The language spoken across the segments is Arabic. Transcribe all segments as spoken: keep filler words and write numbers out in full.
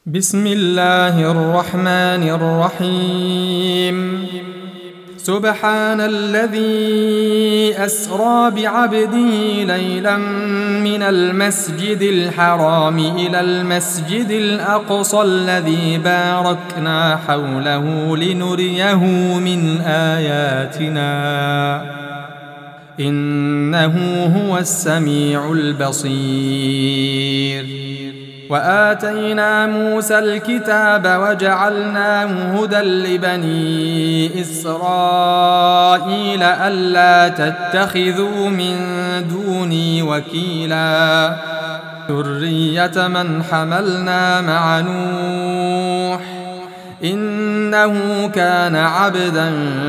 بسم الله الرحمن الرحيم سبحان الذي أسرى بعبده ليلا من المسجد الحرام إلى المسجد الأقصى الذي باركنا حوله لنريه من آياتنا إنه هو السميع البصير. وآتينا موسى الكتاب وجعلناه هدى لبني إسرائيل ألا تتخذوا من دوني وكيلا ذرية من حملنا مع نوح إنه كان عبدا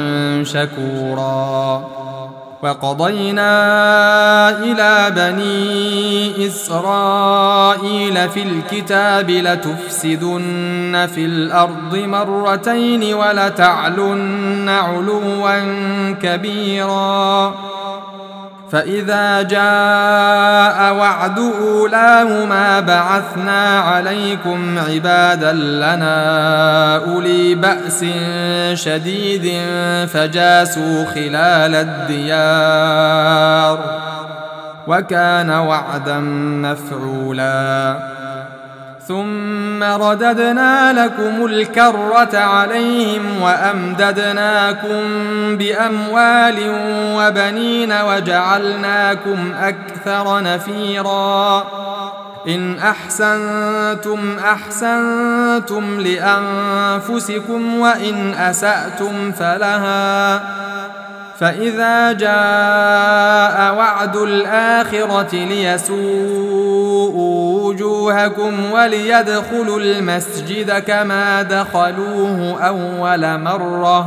شكورا. وقضينا إلى بني إسرائيل في الكتاب لتفسدن في الأرض مرتين ولتعلن علوا كبيرا فإذا جاء وعد أولاهما بعثنا عليكم عبادا لنا أولي بأس شديد فجاسوا خلال الديار وكان وعدا مفعولا. ثم رددنا لكم الكرة عليهم وأمددناكم بأموال وبنين وجعلناكم أكثر نفيرا. إن أحسنتم أحسنتم لأنفسكم وإن أسأتم فلها فإذا جاء وعد الآخرة ليسوءوا وجوهكم وليدخلوا المسجد كما دخلوه أول مرة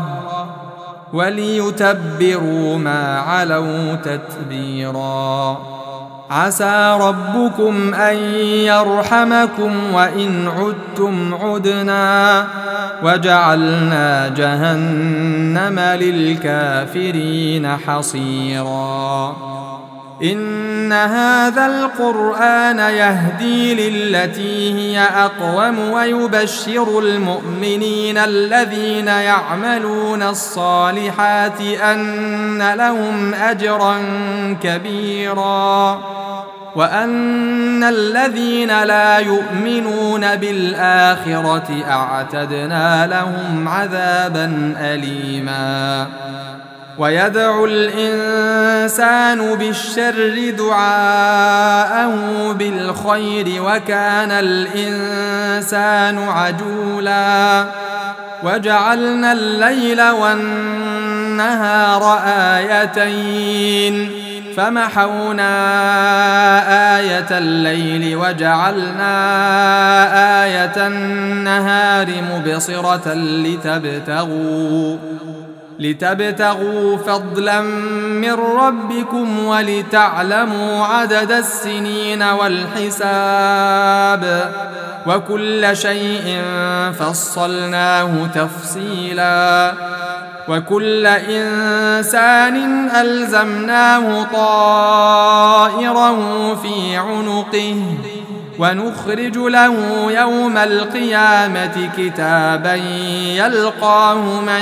وليتبروا ما علوا تتبيرا. عسى ربكم أن يرحمكم وإن عدتم عدنا وجعلنا جهنم للكافرين حصيرا. إن هذا القرآن يهدي للتي هي أقوم ويبشر المؤمنين الذين يعملون الصالحات أن لهم أجرا كبيرا وأن الذين لا يؤمنون بالآخرة أعتدنا لهم عذابا أليما. ويدعو الإنسان بالشر دعاءه بالخير وكان الإنسان عجولا. وجعلنا الليل والنهار آيتين فمحونا آية الليل وجعلنا آية النهار مبصرة لتبتغوا لتبتغوا فضلا من ربكم ولتعلموا عدد السنين والحساب وكل شيء فصلناه تفصيلا. وكل إنسان ألزمناه طائره في عنقه ونخرج له يوم القيامة كتابا يلقاه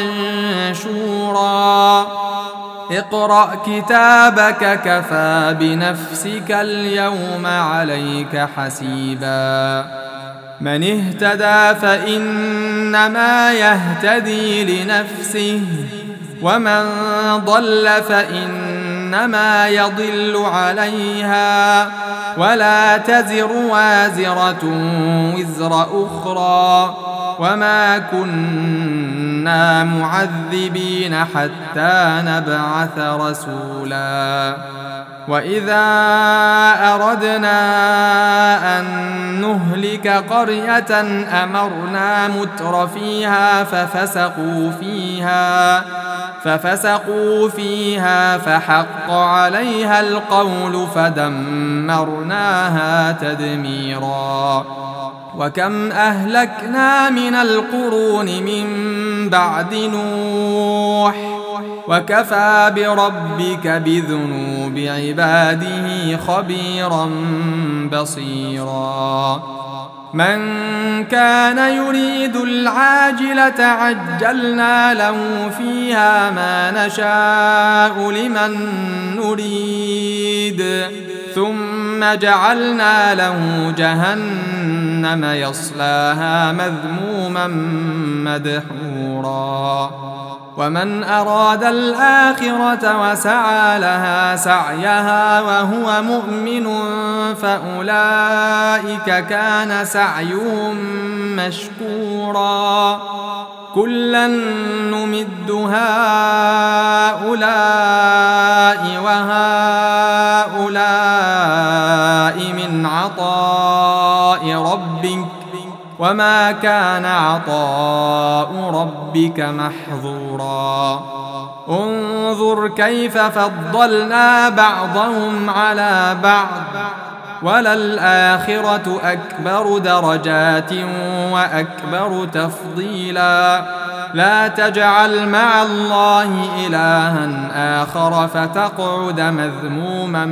منشورا. اقرأ كتابك كفى بنفسك اليوم عليك حسيبا. من اهتدى فإنما يهتدي لنفسه ومن ضل فإنما يضل عليها ولا تزر وازرة وزر أخرى وما كنا معذبين حتى نبعث رسولا. وإذا أردنا أن نهلك قرية أمرنا متر فيها ففسقوا فيها ففسقوا فيها فحق عليها القول فدمرناها تدميرا. وكم أهلكنا من القرون من بعد نوح وكفى بربك بذنوب عباده خبيرا بصيرا. من كان يريد العاجلة عجلنا له فيها ما نشاء لمن نريد ثم جعلنا له جهنم يصلاها مذموما مدحورا ومن أراد الآخرة وسعى لها سعيها وهو مؤمن فأولئك كان سعيهم مشكورا كلا نمد هؤلاء وهؤلاء من عطاء ربك وما كان عطاء ربك محظورا انظر كيف فضلنا بعضهم على بعض وللآخرة أكبر درجات وأكبر تفضيلا لا تجعل مع الله إلها آخر فتقعد مذموما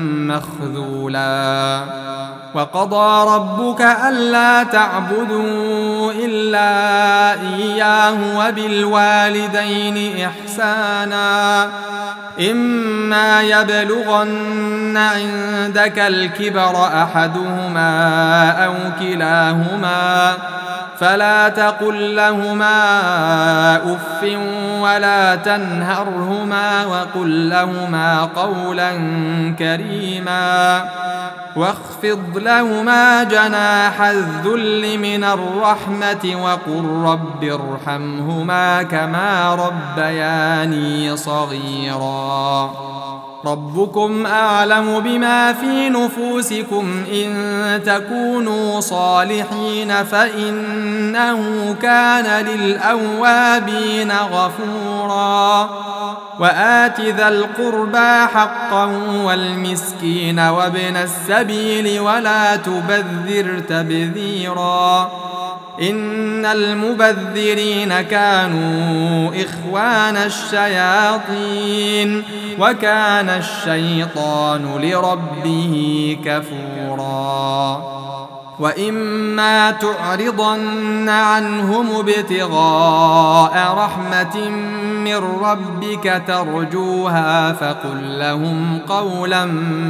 مخذولا وقضى ربك ألا تعبدوا إلا إياه وبالوالدين إحسانا إما يبلغن عندك الكبر أحدهما أو كلاهما فلا تقل لهما أف ولا تنهرهما وقل لهما قولا كريما واخفض لهما جناح الذل من الرحمة وقل رب ارحمهما كما ربياني صغيرا ربكم أعلم بما في نفوسكم إن تكونوا صالحين فإنه كان للأوابين غفورا وآت ذا القربى حقه والمسكين وابن السبيل ولا تبذر تبذيرا إن المبذرين كانوا إخوان الشياطين وكان الشيطان لربه كفورا وإما تعرضن عنهم ابتغاء رحمة من ربك ترجوها فقل لهم قولا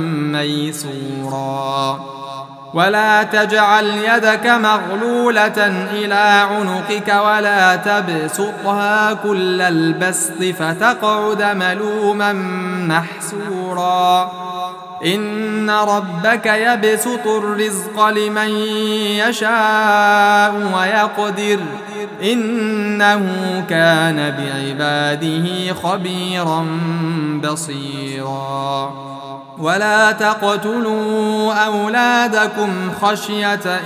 ميسورا ولا تجعل يدك مغلولة إلى عنقك ولا تبسطها كل البسط فتقعد ملوما محسورا إن ربك يبسط الرزق لمن يشاء ويقدر إنه كان بعباده خبيرا بصيرا ولا تقتلوا أولادكم خشية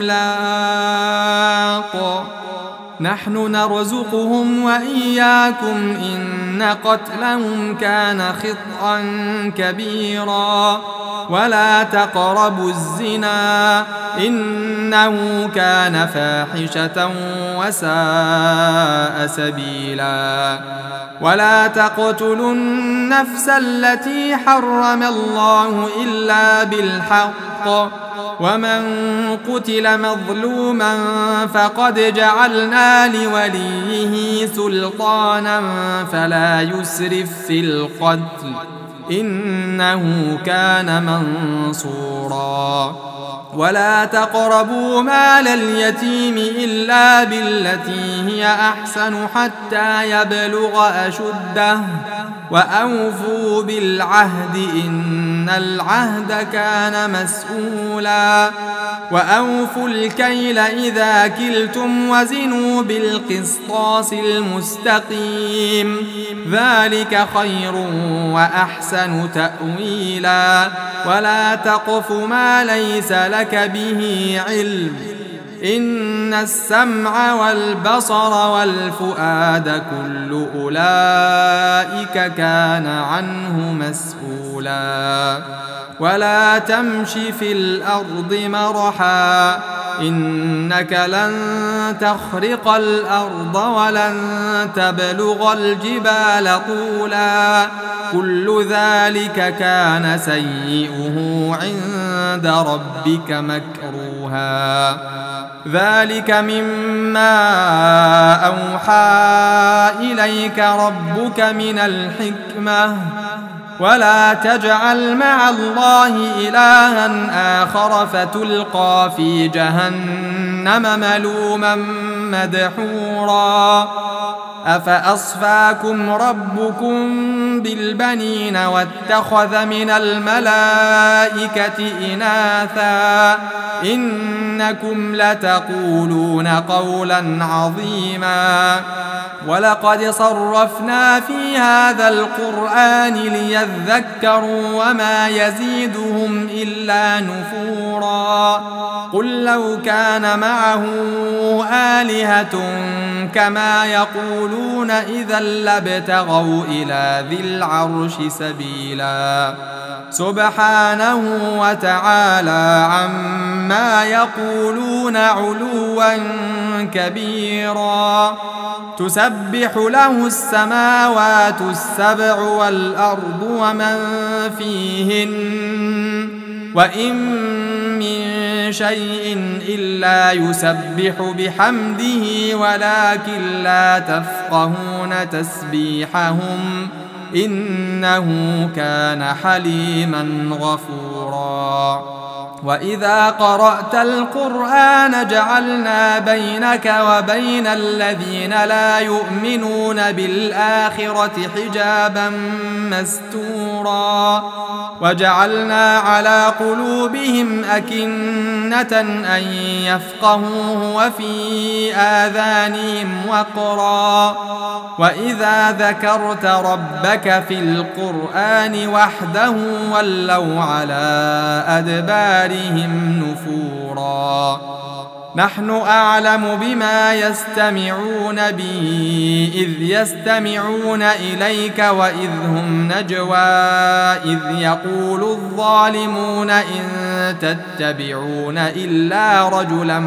إملاق نحن نرزقهم وإياكم إن قتلهم كان خطأ كبيرا ولا تقربوا الزنا إنه كان فاحشة وساء سبيلا ولا تقتلوا النفس التي حرم الله إلا بالحق ومن قتل مظلوما فقد جعلنا لوليه سلطانا فلا يسرف في القتل إنه كان منصورا ولا تقربوا مال اليتيم إلا بالتي هي أحسن حتى يبلغ أشده وأوفوا بالعهد إن العهد كان مسؤولا وأوفوا الكيل إذا كلتم وزنوا بالقسطاس المستقيم ذلك خير وأحسن تأويلا ولا تقف ما ليس لك به علم إن السمع والبصر والفؤاد كل أولئك كان عنه مسؤولا ولا تمش في الأرض مرحا إنك لن تخرق الأرض ولن تبلغ الجبال طولا كل ذلك كان سيئه عند ربك مكروها ذلك مما أوحى إليك ربك من الحكمة ولا تجعل مع الله إلها آخر فتلقى في جهنم ملوما مدحورا أفأصفاكم ربكم بالبنين واتخذ من الملائكة إناثا إنكم لتقولون قولا عظيما ولقد صرفنا في هذا القرآن ليذكروا وما يزيدهم إلا نفورا قل لو كان معه آلهة كما يقولون إذا لابتغوا إلى ذي العرش سبيلا سبحانه وتعالى عما يقولون علوا كبيرا تسبح له السماوات السبع والأرض ومن فيهن وإن من شيء إلا يسبح بحمده ولكن لا تفقهون تسبيحهم إنه كان حليما غفورا وإذا قرأت القرآن جعلنا بينك وبين الذين لا يؤمنون بالآخرة حجابا مستورا وجعلنا على قلوبهم أكنة أن يفقهوه وفي آذانهم وقرا وإذا ذكرت ربك في القرآن وحده ولوا على أدبارهم نفورا نحن أعلم بما يستمعون به إذ يستمعون إليك وإذ هم نجوى إذ يقول الظالمون إن تتبعون إلا رجلا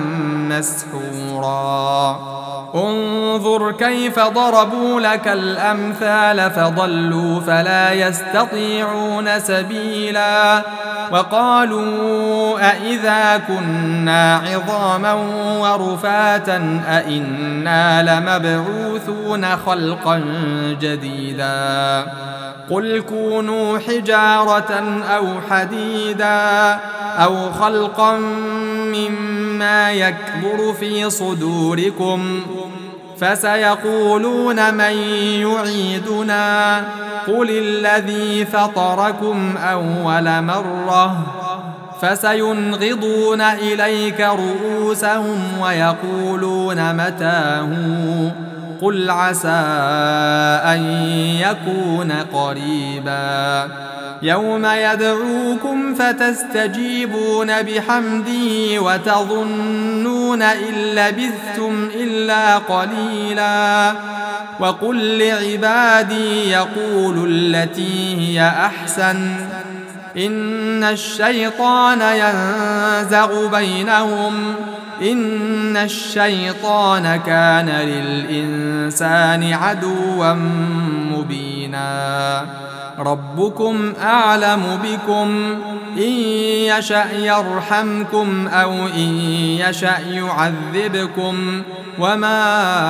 مسحورا انظر كيف ضربوا لك الأمثال فضلوا فلا يستطيعون سبيلا وقالوا أإذا كنا عظاما ورفاتا أإنا لمبعوثون خلقا جديدا قل كونوا حجارة أو حديدا أو خلقا مما يكبر في صدوركم فسيقولون من يعيدنا قل الذي فطركم أول مرة فسينغضون إليك رؤوسهم ويقولون متاه قل عسى أن يكون قريبا يوم يدعوكم فتستجيبون بحمده وتظنون إن لبثتم إلا قليلا وقل لعبادي يقولوا التي هي أحسن إن الشيطان ينزغ بينهم إن الشيطان كان للإنسان عدوا مبينا ربكم أعلم بكم إن يشأ يرحمكم أو إن يشأ يعذبكم وما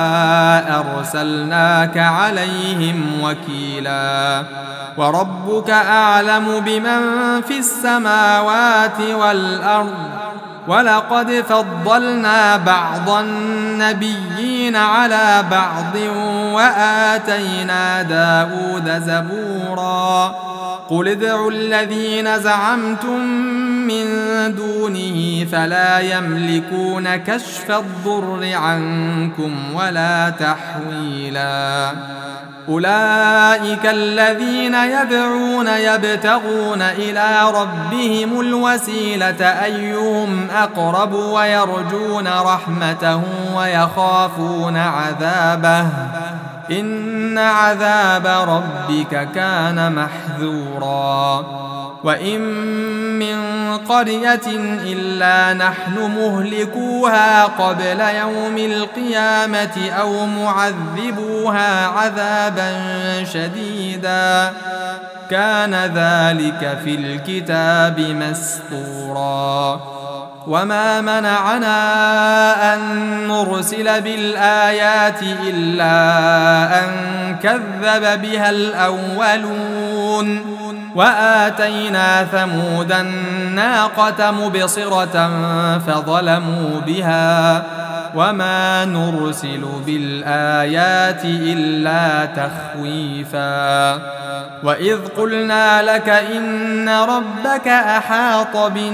أرسلناك عليهم وكيلا وربك أعلم بمن في السماوات والأرض ولقد فضلنا بعض النبيين على بعض وآتينا داود زبورا قل ادعوا الذين زعمتم من دونه فلا يملكون كشف الضر عنكم ولا تحويلا أولئك الذين يدعون يبتغون إلى ربهم الوسيلة أيهم أقرب ويرجون رحمته ويخافون عذابه إن عذاب ربك كان محذورا وإن من قرية إلا نحن مهلكوها قبل يوم القيامة أو معذبوها عذابا شديدا كان ذلك في الكتاب مسطورا وما منعنا أن نرسل بالآيات إلا أن كذب بها الأولون وآتينا ثمود الناقة مبصرة فظلموا بها وما نرسل بالآيات إلا تخويفا وإذ قلنا لك إن ربك أحاط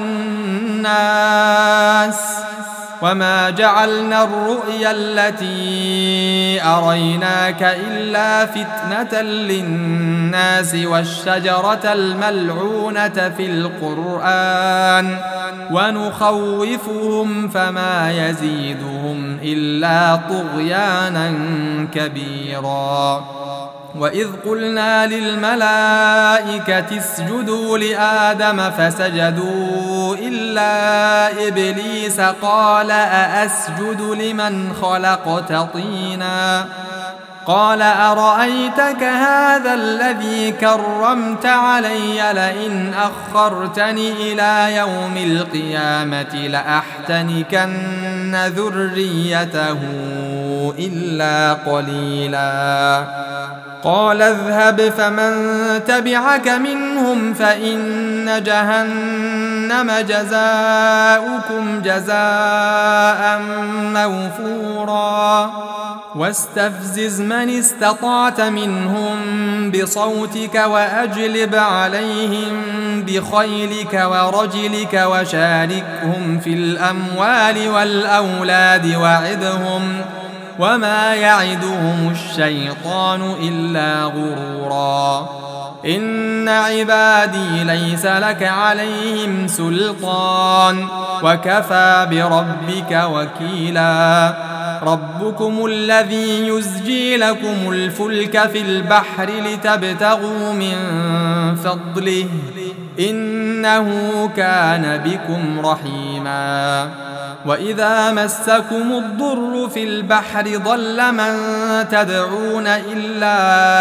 بالناس وما جعلنا الرؤيا التي أريناك إلا فتنة للناس والشجرة الملعونة في القرآن ونخوفهم فما يزيدهم إلا طغيانا كبيرا وإذ قلنا للملائكة اسجدوا لآدم فسجدوا إلا إبليس قال أأسجد لمن خلقت طينا قال أرأيتك هذا الذي كرمت علي لئن أخرتني إلى يوم القيامة لأحتنكن ذريته إلا قليلا قال اذهب فمن تبعك منهم فإن جهنم جزاؤكم جزاء موفورا واستفزز من استطعت منهم بصوتك وأجلب عليهم بخيلك ورجلك وشاركهم في الأموال والأولاد وعدهم وما يعدهم الشيطان إلا غرورا إن عبادي ليس لك عليهم سلطان وكفى بربك وكيلا ربكم الذي يزجي لكم الفلك في البحر لتبتغوا من فضله إنه كان بكم رحيما وإذا مسكم الضر في البحر ضل من تدعون إلا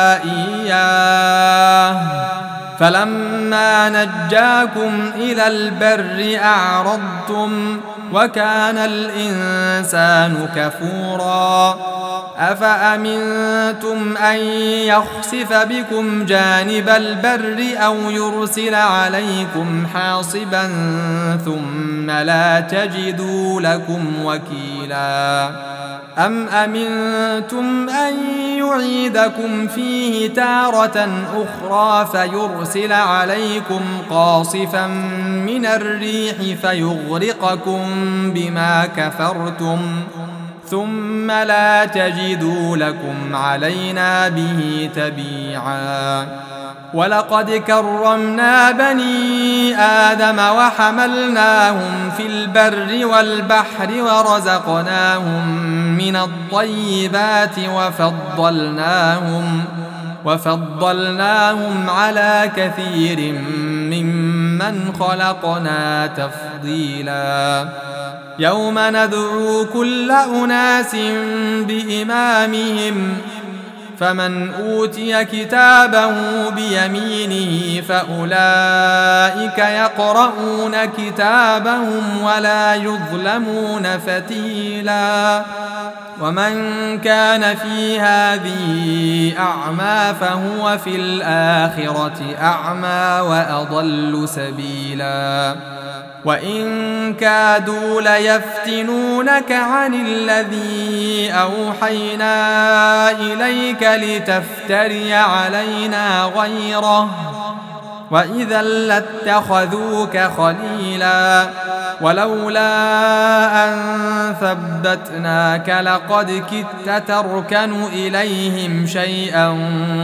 إياه فلما نجاكم إلى البر أعرضتم وكان الإنسان كفورا أفأمنتم أن يخسف بكم جانب البر أو يرسل عليكم حاصبا ثم لا تجدوا لكم وكيلا أم أمنتم أن يعيدكم فيه تارة أخرى فيرسل عليكم قاصفا من الريح فيغرقكم بما كفرتم ثم لا تجدوا لكم علينا به تبيعا ولقد كرمنا بني آدم وحملناهم في البر والبحر ورزقناهم من الطيبات وفضلناهم وفضلناهم على كثير ممن خلقنا تفضيلا يوم ندعو كل أناس بإمامهم فمن أوتي كتابه بيمينه فأولئك يقرؤون كتابهم ولا يظلمون فتيلا ومن كان في هذه أعمى فهو في الآخرة أعمى وأضل سبيلا وإن كادوا ليفتنونك عن الذي أوحينا إليك لتفتري علينا غيره وإذا لاتخذوك خليلا ولولا أن ثبتناك لقد كدت تركن إليهم شيئا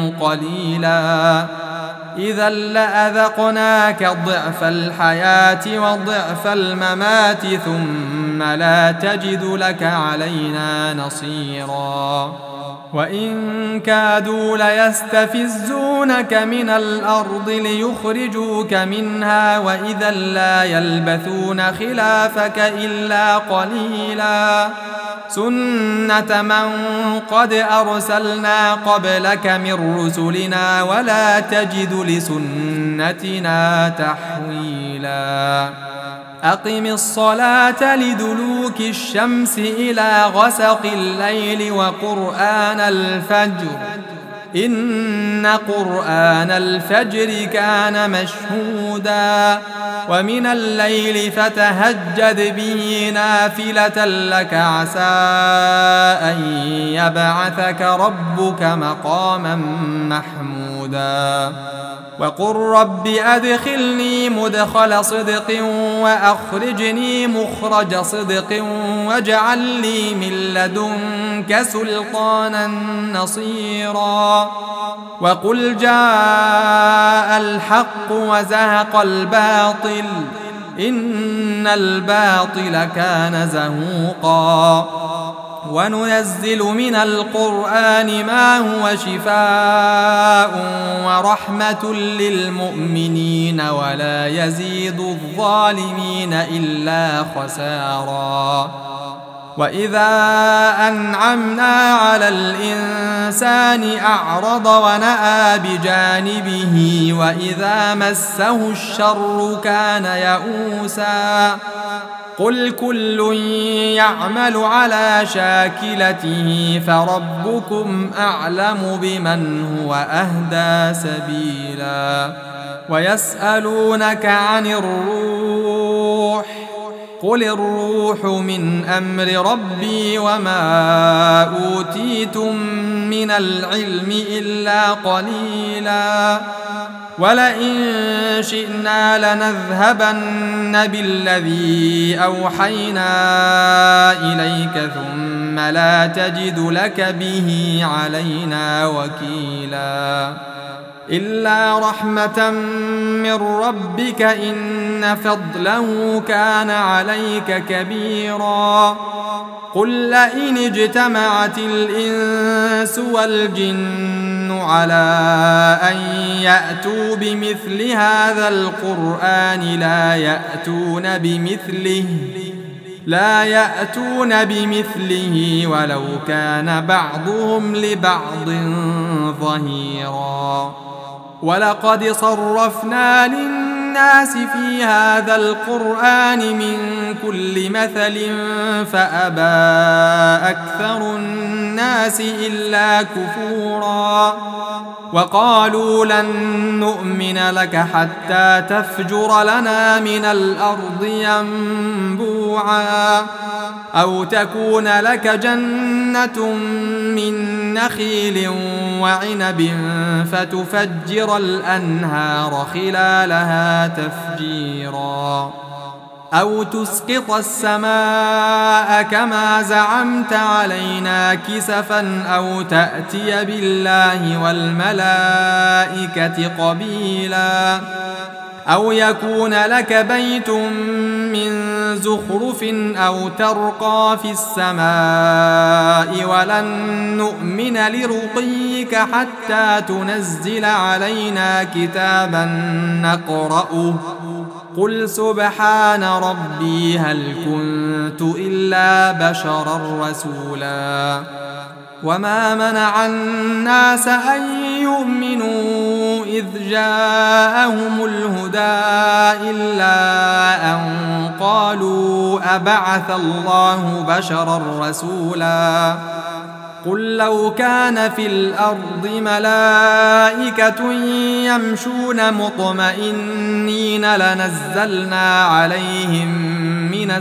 قليلا إذا لأذقناك ضعف الحياة وضعف الممات ثم لا تجد لك علينا نصيرا وإن كادوا ليستفزونك من الأرض ليخرجوك منها وإذا لا يلبثون خلافك إلا قليلا سنة من قد أرسلنا قبلك من رسلنا ولا تجد لسنتنا تحويلا أقم الصلاة لدلوك الشمس إلى غسق الليل وقرآن الفجر إن قرآن الفجر كان مشهودا ومن الليل فتهجد به نافلة لك عسى أن يبعثك ربك مقاما محمودا وقل رب أدخلني مدخل صدق وأخرجني مخرج صدق واجعل لي من لدنك سلطانا نصيرا وقل جاء الحق وزهق الباطل إن الباطل كان زهوقا وننزل من القرآن ما هو شفاء ورحمة للمؤمنين ولا يزيد الظالمين إلا خسارا وإذا أنعمنا على الإنسان أعرض ونأى بجانبه وإذا مسه الشر كان يئوسا قل كل يعمل على شاكلته فربكم أعلم بمن هو أهدى سبيلا ويسألونك عن الروح قل الروح من أمر ربي وما أوتيتم من العلم إلا قليلا ولئن شئنا لنذهبن بالذي أوحينا إليك ثم لا تجد لك به علينا وكيلا إلا رحمة من ربك إن فضله كان عليك كبيرا قل لئن اجتمعت الإنس والجن على أن يأتوا بمثل هذا القرآن لا يأتون بمثله لا يأتون بمثله ولو كان بعضهم لبعض ظهيرا ولقد صرفنا للناس في هذا القرآن من كل مثل فأبى أكثر الناس إلا كفورا وقالوا لن نؤمن لك حتى تفجر لنا من الأرض ينبوعا أو تكون لك جنة من نخيل وعنب فتفجر الأنهار خلالها تفجيرا أو تسقط السماء كما زعمت علينا كسفا أو تأتي بالله والملائكة قبيلا أو يكون لك بيت من زخرف أو ترقى في السماء ولن نؤمن لرقيك حتى تنزل علينا كتابا نقرأه قل سبحان ربي هل كنت إلا بشرا رسولا وما منع الناس أن يؤمنوا إذ جاءهم الهدى إلا أن قالوا أبعث الله بشرا رسولا قل لو كان في الأرض ملائكة يمشون مطمئنين لنزلنا عليهم من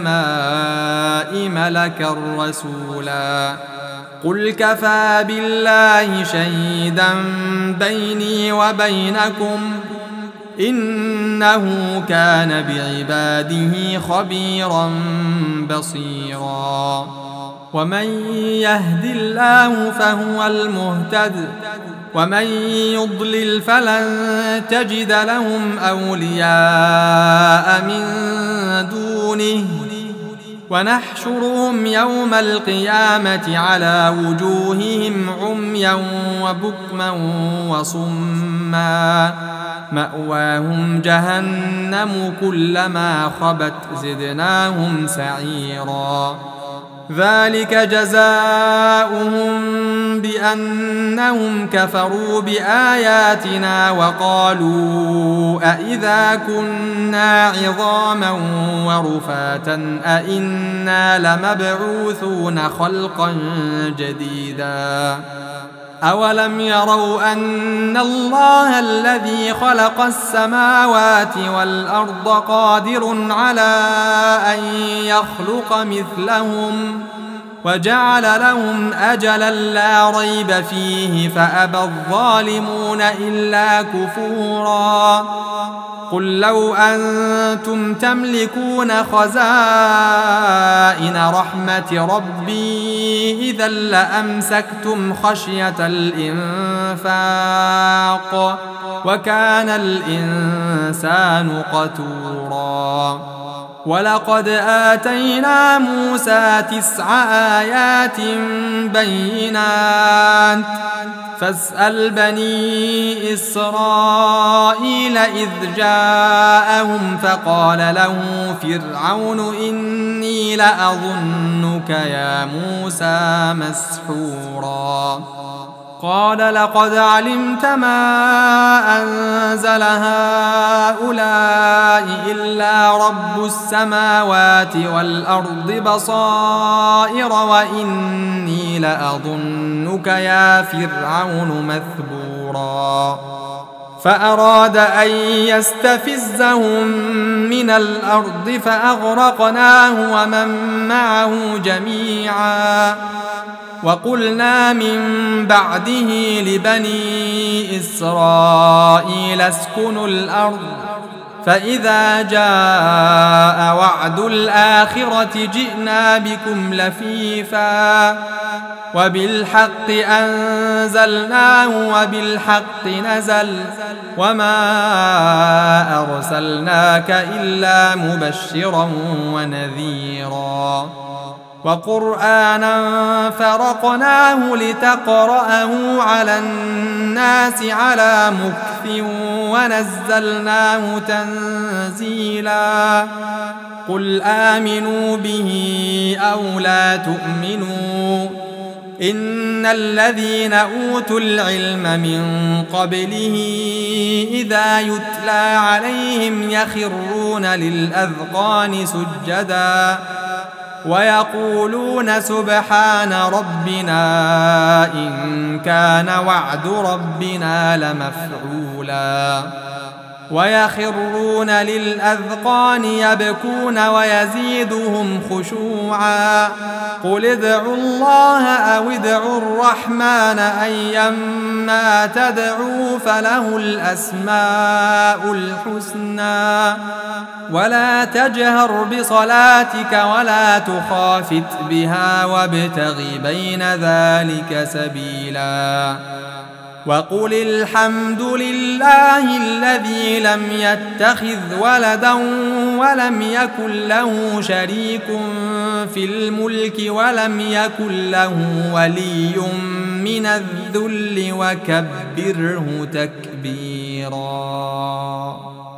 السماء ملكا رسولا قل كفى بالله شهيدا بيني وبينكم إنه كان بعباده خبيرا بصيرا ومن يهد الله فهو المهتد ومن يضلل فلن تجد لهم أولياء من دونه ونحشرهم يوم القيامة على وجوههم عميا وبكما وصما مأواهم جهنم كلما خبت زدناهم سعيرا ذلك جزاؤهم بأنهم كفروا بآياتنا وقالوا أإذا كنا عظاما ورفاتا أإنا لمبعوثون خلقا جديدا أولم يروا أن الله الذي خلق السماوات والأرض قادر على أن يخلق مثلهم وجعل لهم أجلا لا ريب فيه فأبى الظالمون إلا كفورا قل لو أنتم تملكون خزائن رحمة ربي إذا لأمسكتم خشية الإنفاق وكان الإنسان قتورا ولقد آتينا موسى تسع آيات بينات فاسأل بني إسرائيل إذ جاءهم فقال له فرعون إني لأظنك يا موسى مسحورا قال لقد علمت ما أنزل هؤلاء إلا رب السماوات والأرض بصائر وإني لأظنك يا فرعون مثبورا فأراد أن يستفزهم من الأرض فأغرقناه ومن معه جميعا وقلنا من بعده لبني إسرائيل اسكنوا الأرض فإذا جاء وعد الآخرة جئنا بكم لفيفا وبالحق أنزلناه وبالحق نزل وما أرسلناك إلا مبشرا ونذيرا وقرآنا فرقناه لتقرأه على الناس على مكث ونزلناه تنزيلا قل آمنوا به أو لا تؤمنوا إن الذين أوتوا العلم من قبله إذا يتلى عليهم يخرون للأذقان سجدا ويقولون سبحان ربنا إن كان وعد ربنا لمفعولا ويخرون للأذقان يبكون ويزيدهم خشوعا قل ادعوا الله أو ادعوا الرحمن أيما تدعوا فله الأسماء الحسنى ولا تجهر بصلاتك ولا تخافت بها وابتغ بين ذلك سبيلا وقل الحمد لله الذي لم يتخذ ولدا ولم يكن له شريك في الملك ولم يكن له ولي من الذل وكبره تكبيرا.